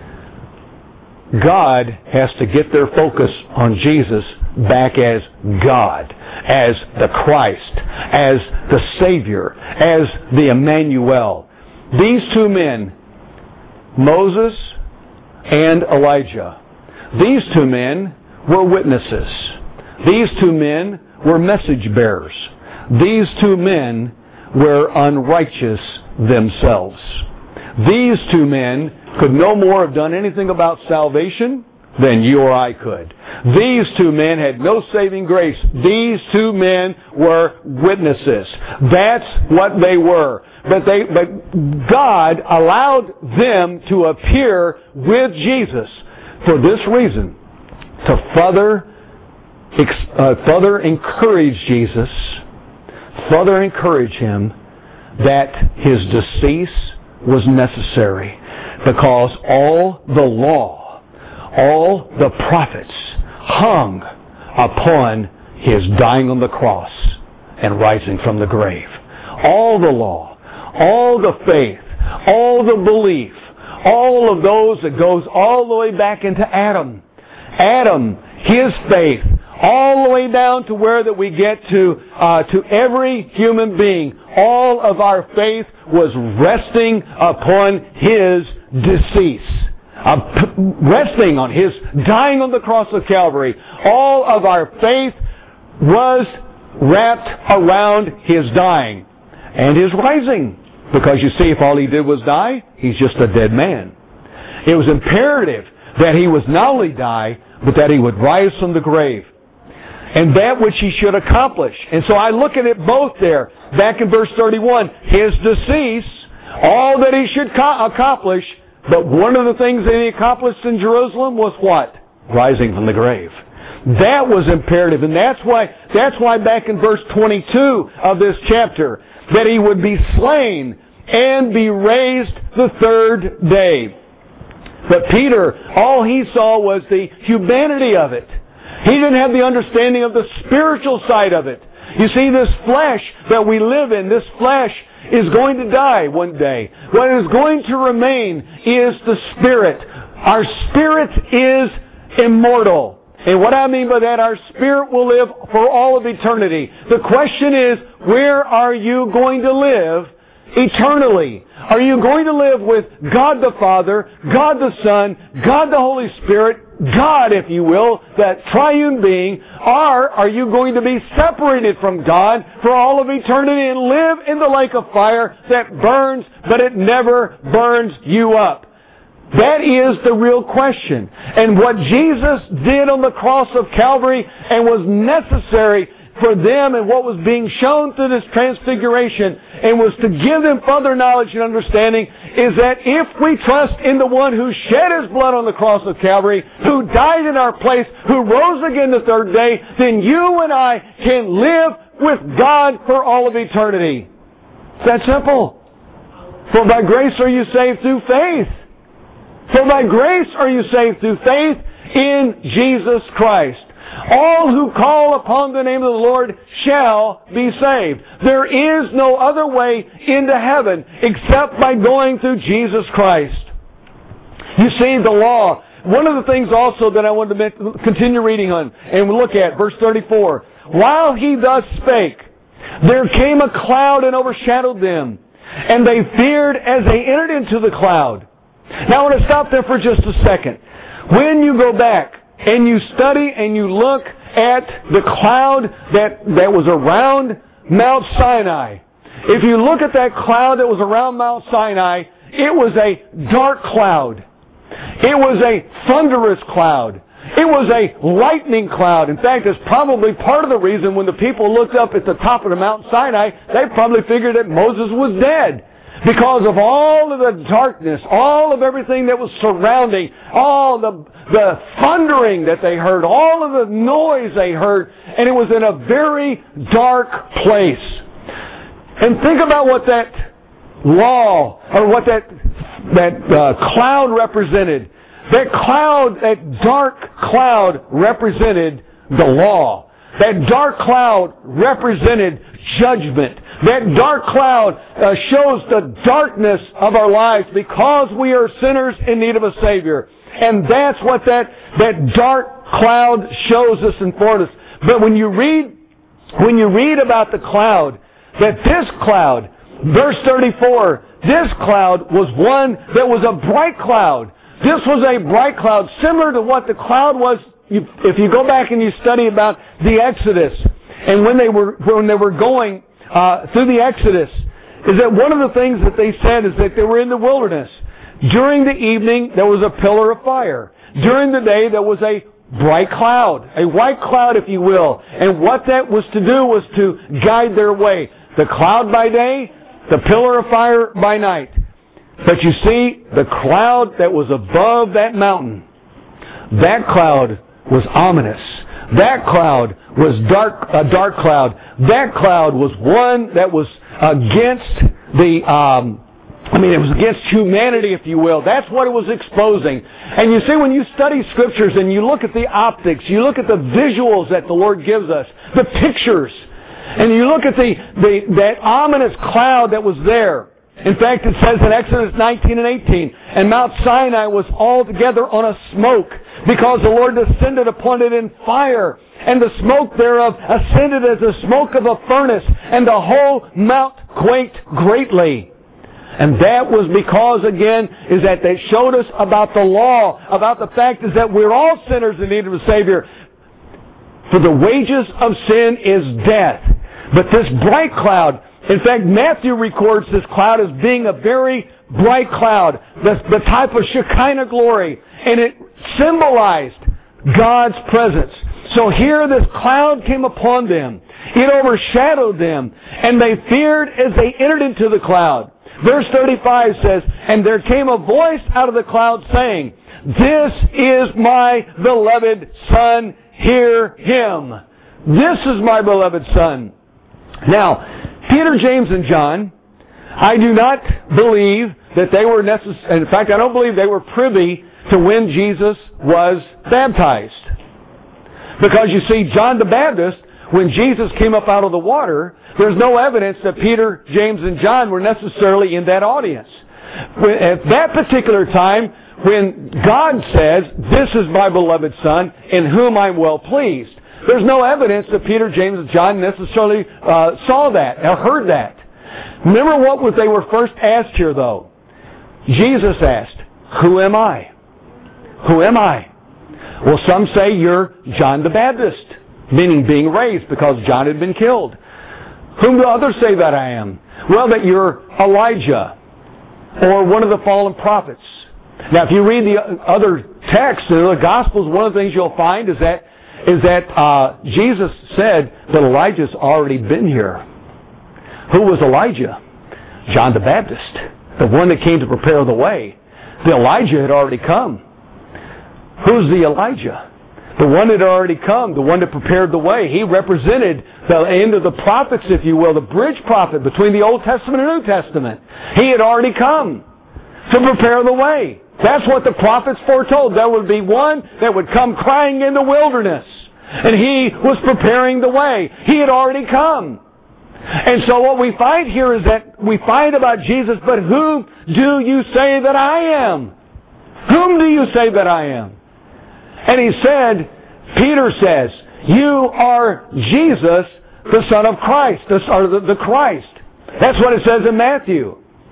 God has to get their focus on Jesus back as God, as the Christ, as the Savior, as the Emmanuel. These two men, Moses and Elijah, these two men were witnesses. These two men were message bearers. These two men were unrighteous themselves. These two men could no more have done anything about salvation than you or I could. These two men had no saving grace. These two men were witnesses. That's what they were. But they, but God allowed them to appear with Jesus for this reason, to further, uh, further encourage Jesus, further encourage him that his decease was necessary, because all the law, all the prophets hung upon his dying on the cross and rising from the grave. All the law, all the faith, all the belief, all of those that goes all the way back into Adam. Adam, his faith, all the way down to where that we get to uh, to every human being. All of our faith was resting upon his decease, uh, resting on his dying on the cross of Calvary. All of our faith was wrapped around his dying and his rising. Because you see, if all he did was die, he's just a dead man. It was imperative that he was not only die, but that he would rise from the grave. And that which he should accomplish. And so I look at it both there. Back in verse thirty-one, his decease, all that he should co- accomplish, but one of the things that he accomplished in Jerusalem was what? Rising from the grave. That was imperative. And that's why, that's why back in verse twenty-two of this chapter, that he would be slain and be raised the third day. But Peter, all he saw was the humanity of it. He didn't have the understanding of the spiritual side of it. You see, this flesh that we live in, this flesh is going to die one day. What is going to remain is the spirit. Our spirit is immortal. And what I mean by that, our spirit will live for all of eternity. The question is, where are you going to live eternally? Are you going to live with God the Father, God the Son, God the Holy Spirit, God, if you will, that triune being, or are you going to be separated from God for all of eternity and live in the lake of fire that burns, but it never burns you up? That is the real question. And what Jesus did on the cross of Calvary and was necessary for them and what was being shown through this transfiguration and was to give them further knowledge and understanding is that if we trust in the one who shed his blood on the cross of Calvary, who died in our place, who rose again the third day, then you and I can live with God for all of eternity. It's that simple. For by grace are you saved through faith. For by grace are you saved through faith in Jesus Christ. All who call upon the name of the Lord shall be saved. There is no other way into heaven except by going through Jesus Christ. You see, the law. One of the things also that I want to continue reading on, and we look at verse thirty-four. While he thus spake, there came a cloud and overshadowed them, and they feared as they entered into the cloud. Now I want to stop there for just a second. When you go back and you study and you look at the cloud that, that was around Mount Sinai, if you look at that cloud that was around Mount Sinai, it was a dark cloud. It was a thunderous cloud. It was a lightning cloud. In fact, it's probably part of the reason when the people looked up at the top of the Mount Sinai, they probably figured that Moses was dead. because of all of the darkness, all of everything that was surrounding, all the, the thundering that they heard, all of the noise they heard, and it was in a very dark place. And think about what that law, or what that, that uh, cloud represented. That cloud, that dark cloud represented the law. That dark cloud represented judgment. That dark cloud uh, shows the darkness of our lives because we are sinners in need of a Savior. And that's what that, that dark cloud shows us and for us. But when you read, when you read about the cloud, that this cloud, verse thirty-four, this cloud was one that was a bright cloud. This was a bright cloud, similar to what the cloud was. If you go back and you study about the Exodus, and when they were when they were going uh, through the Exodus, is that one of the things that they said is that they were in the wilderness. During the evening, there was a pillar of fire. During the day, there was a bright cloud, a white cloud, if you will. And what that was to do was to guide their way. The cloud by day, the pillar of fire by night. But you see, the cloud that was above that mountain, that cloud was ominous. That cloud was dark, a dark cloud. That cloud was one that was against the, um, I mean, it was against humanity, if you will. That's what it was exposing. And you see, when you study Scriptures and you look at the optics, you look at the visuals that the Lord gives us, the pictures, and you look at the, the that ominous cloud that was there. In fact, it says in Exodus nineteen and eighteen, and Mount Sinai was altogether on a smoke, because the Lord descended upon it in fire, and the smoke thereof ascended as the smoke of a furnace, and the whole mount quaked greatly. And that was because, again, is that they showed us about the law, about the fact is that we're all sinners in need of a Savior. For the wages of sin is death. But this bright cloud, in fact, Matthew records this cloud as being a very bright cloud, the, the type of Shekinah glory, and it symbolized God's presence. So here this cloud came upon them. It overshadowed them, and they feared as they entered into the cloud. Verse thirty-five says, and there came a voice out of the cloud saying, this is my beloved Son, hear Him. This is my beloved Son. Now, Peter, James, and John, I do not believe that they were necessary. In fact, I don't believe they were privy to when Jesus was baptized. Because you see, John the Baptist, when Jesus came up out of the water, there's no evidence that Peter, James, and John were necessarily in that audience. At that particular time, when God says, this is my beloved Son, in whom I'm well pleased, there's no evidence that Peter, James, and John necessarily uh, saw that or heard that. Remember what they were first asked here, though. Jesus asked, who am I? Who am I? Well, some say you're John the Baptist, meaning being raised because John had been killed. Whom do others say that I am? Well, that you're Elijah or one of the fallen prophets. Now, if you read the other texts in the Gospels, one of the things you'll find is that is that uh, Jesus said that Elijah's already been here. Who was Elijah? John the Baptist, the one that came to prepare the way. The Elijah had already come. Who's the Elijah? The one that had already come, the one that prepared the way. He represented the end of the prophets, if you will, the bridge prophet between the Old Testament and New Testament. He had already come to prepare the way. That's what the prophets foretold. There would be one that would come crying in the wilderness. And He was preparing the way. He had already come. And so what we find here is that we find about Jesus, but whom do you say that I am? Whom do you say that I am? And He said, Peter says, you are Jesus, the Son of Christ, the, or the, the Christ. That's what it says in Matthew.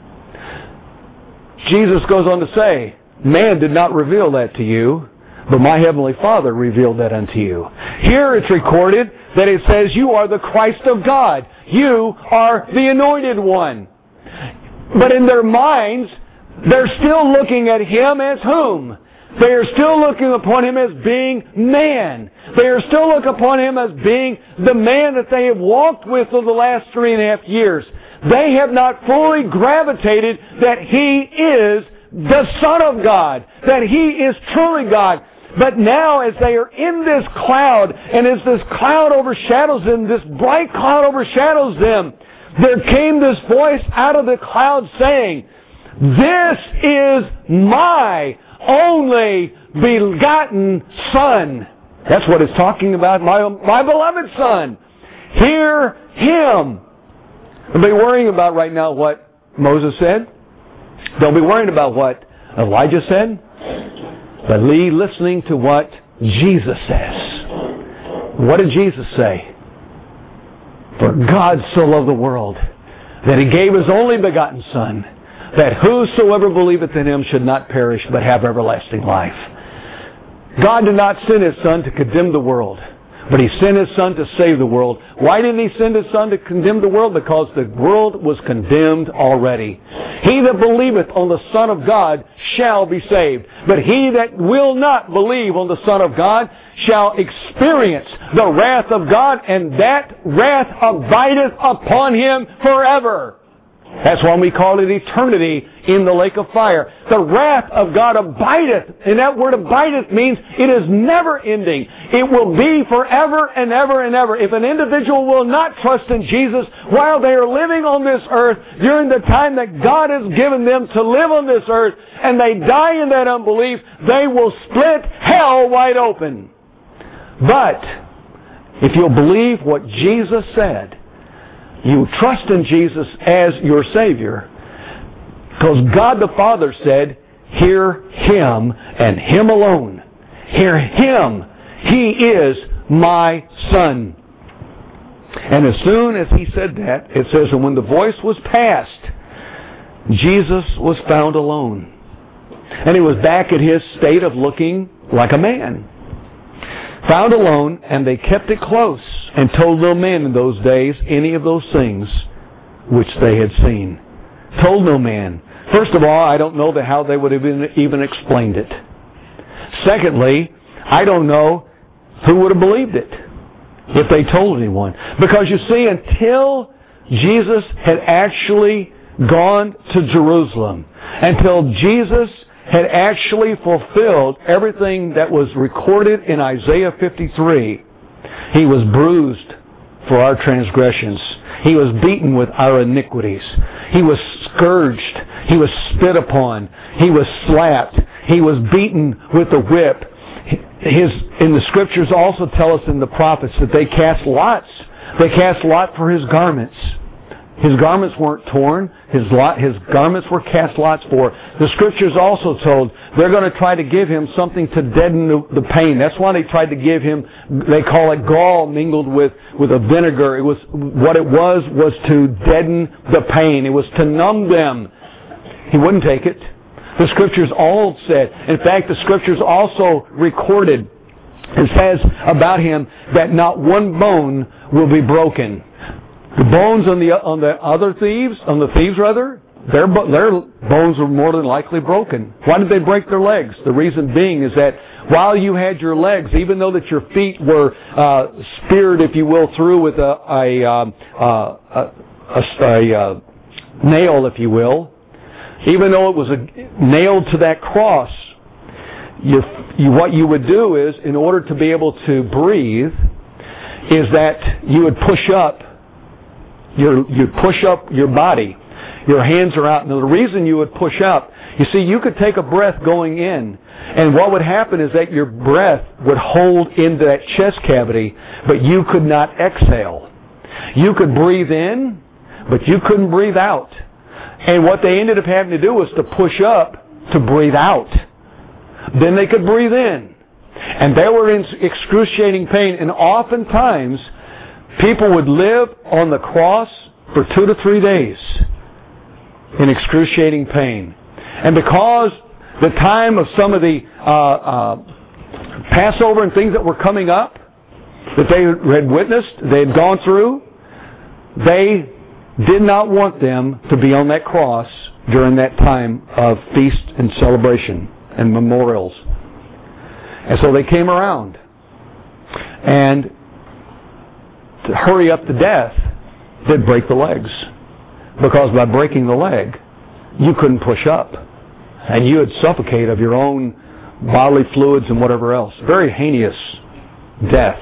Jesus goes on to say, man did not reveal that to you, but my Heavenly Father revealed that unto you. Here it's recorded that it says, you are the Christ of God. You are the Anointed One. But in their minds, they're still looking at Him as whom? They are still looking upon Him as being man. They are still looking upon Him as being the man that they have walked with for the last three and a half years. They have not fully gravitated that He is the Son of God, that He is truly God. But now as they are in this cloud, and as this cloud overshadows them, this bright cloud overshadows them, there came this voice out of the cloud saying, "This is my only begotten Son." That's what it's talking about, my, my beloved Son. Hear Him. Don't be worrying about right now what Moses said. Don't be worrying about what Elijah said. But be listening to what Jesus says. What did Jesus say? For God so loved the world that He gave His only begotten Son, that whosoever believeth in Him should not perish but have everlasting life. God did not send His Son to condemn the world, but He sent His Son to save the world. Why didn't He send His Son to condemn the world? Because the world was condemned already. He that believeth on the Son of God shall be saved. But he that will not believe on the Son of God shall experience the wrath of God, and that wrath abideth upon him forever. That's why we call it eternity in the lake of fire. The wrath of God abideth. And that word abideth means it is never ending. It will be forever and ever and ever. If an individual will not trust in Jesus while they are living on this earth during the time that God has given them to live on this earth, and they die in that unbelief, they will split hell wide open. But if you'll believe what Jesus said, you trust in Jesus as your Savior, because God the Father said, hear Him and Him alone. Hear Him. He is my Son. And as soon as He said that, it says, and when the voice was past, Jesus was found alone. And He was back at His state of looking like a man. Found alone, and they kept it close, and told no man in those days any of those things which they had seen. Told no man. First of all, I don't know the, how they would have even, even explained it. Secondly, I don't know who would have believed it if they told anyone. Because you see, until Jesus had actually gone to Jerusalem, until Jesus had actually fulfilled everything that was recorded in Isaiah fifty-three, He was bruised for our transgressions. He was beaten with our iniquities. He was scourged. He was spit upon. He was slapped. He was beaten with a whip. His, in the Scriptures also tell us in the prophets that they cast lots. They cast lot for His garments. His garments weren't torn. His lot, his garments were cast lots for. The Scriptures also told they're going to try to give Him something to deaden the, the pain. That's why they tried to give Him, they call it gall mingled with, with a vinegar. It was, what it was, was to deaden the pain. It was to numb them. He wouldn't take it. The Scriptures all said, in fact, the Scriptures also recorded, it says about Him that not one bone will be broken. The bones on the on the other thieves, on the thieves rather, their their bones were more than likely broken. Why did they break their legs? The reason being is that while you had your legs, even though that your feet were uh, speared, if you will, through with a a, um, uh, a, a, a uh, nail, if you will, even though it was a, nailed to that cross, you, you, what you would do is, in order to be able to breathe, is that you would push up. Your, you push up your body. Your hands are out. Now, the reason you would push up, you see, you could take a breath going in, and what would happen is that your breath would hold into that chest cavity, but you could not exhale. You could breathe in, but you couldn't breathe out. And what they ended up having to do was to push up to breathe out. Then they could breathe in. And they were in excruciating pain, and oftentimes people would live on the cross for two to three days in excruciating pain. And because the time of some of the uh, uh, Passover and things that were coming up, that they had witnessed, they had gone through, they did not want them to be on that cross during that time of feast and celebration and memorials. And so they came around. And to hurry up to death, they'd break the legs. because by breaking the leg, you couldn't push up. And you would suffocate of your own bodily fluids and whatever else. Very heinous death.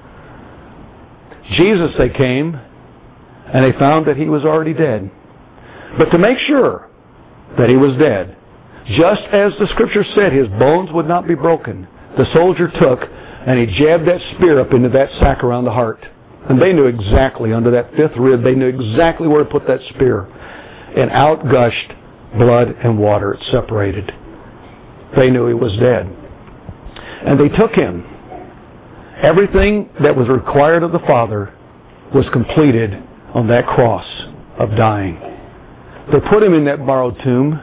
Jesus, they came, and they found that He was already dead. But to make sure that He was dead, just as the Scripture said, His bones would not be broken, the soldier took and he jabbed that spear up into that sack around the heart. And they knew exactly, under that fifth rib, they knew exactly where to put that spear. And out gushed blood and water. It separated. They knew He was dead. And they took Him. Everything that was required of the Father was completed on that cross of dying. They put Him in that borrowed tomb,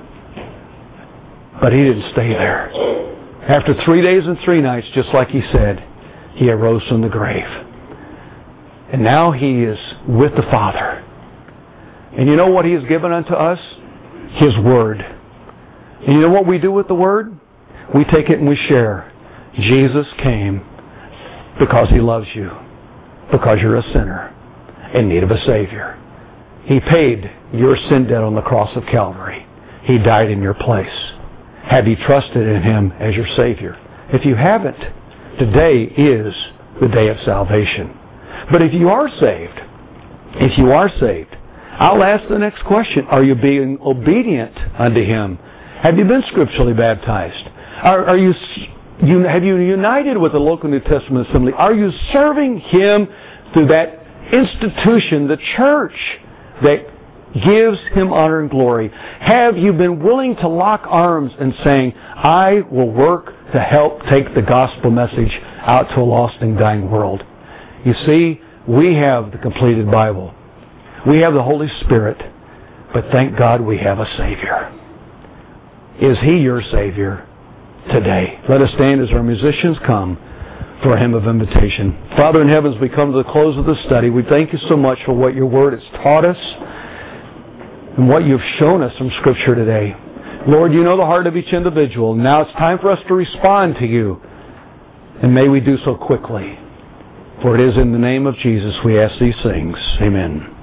but He didn't stay there. After three days and three nights, just like He said, He arose from the grave. And now He is with the Father. And you know what He has given unto us? His Word. And you know what we do with the Word? We take it and we share. Jesus came because He loves you. Because you're a sinner in need of a Savior. He paid your sin debt on the cross of Calvary. He died in your place. Have you trusted in Him as your Savior? If you haven't, today is the day of salvation. But if you are saved, if you are saved, I'll ask the next question. Are you being obedient unto Him? Have you been scripturally baptized? Are, are you, you, have you united with the local New Testament assembly? Are you serving Him through that institution, the church, that gives Him honor and glory? Have you been willing to lock arms and saying, I will work to help take the gospel message out to a lost and dying world? You see, we have the completed Bible. We have the Holy Spirit, but thank God we have a Savior. Is He your Savior today? Let us stand as our musicians come for a hymn of invitation. Father in heaven, as we come to the close of the study, we thank You so much for what Your Word has taught us and what You've shown us from Scripture today. Lord, You know the heart of each individual. Now it's time for us to respond to You, and may we do so quickly. For it is in the name of Jesus we ask these things. Amen.